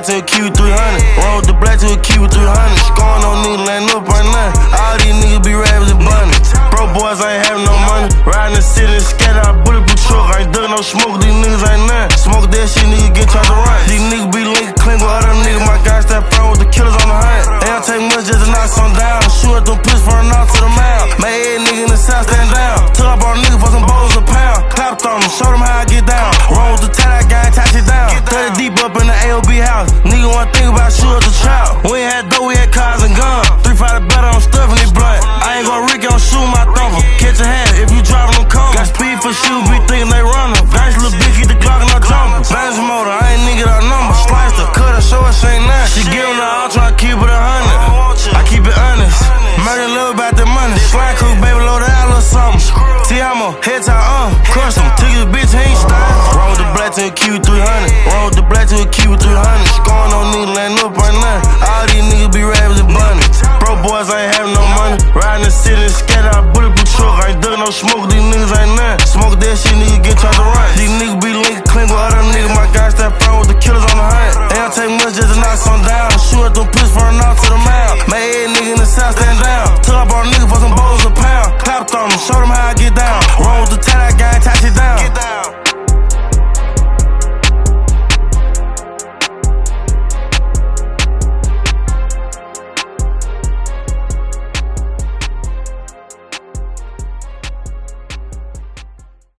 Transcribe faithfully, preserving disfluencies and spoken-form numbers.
black to a Q three hundred. Roll the black to a Q three hundred. Going on niggas laying up right now. All these niggas be rappers and bunny. Bro boys ain't having no money. Riding the city and scatter out bulletproof truck. I ain't ducking no smoke, these niggas ain't none. Smoke that shit, niggas get charged to run. These niggas be linked clean with other niggas. My guys that front with the killers on the hunt. They don't take much just to knock some down. Shoot at them piss for a knock to the mouth. Made every nigga in the south stand down. Took up on niggas for some bowls a pound. Clapped on them, showed them how I get down. Roll with the tie, that guy touch it down. thirty deep up in the A O B house. Nigga wanna think about shoot at the trap. We ain't had dough, we had cars and guns. Three five the better, I'm stuffing it blunt. I ain't gon' Rick, I'm shooting my thumper. Catch a hand if you driving them cones. Got speed for shoot, be thinking they runnin'. Nice little bitch, keep the Glock and I jump. Balance motor, I ain't nigga that number. Sliced her, cut her, show her she ain't nothing. She giving her all, tryna keep it a hundred. I keep it honest. Murder love about the money. Slide cook, baby, load out a little something. T-Amo, head tie, uh, crush him. Took his bitch, he ain't starting. Roll the black to a Q three hundred.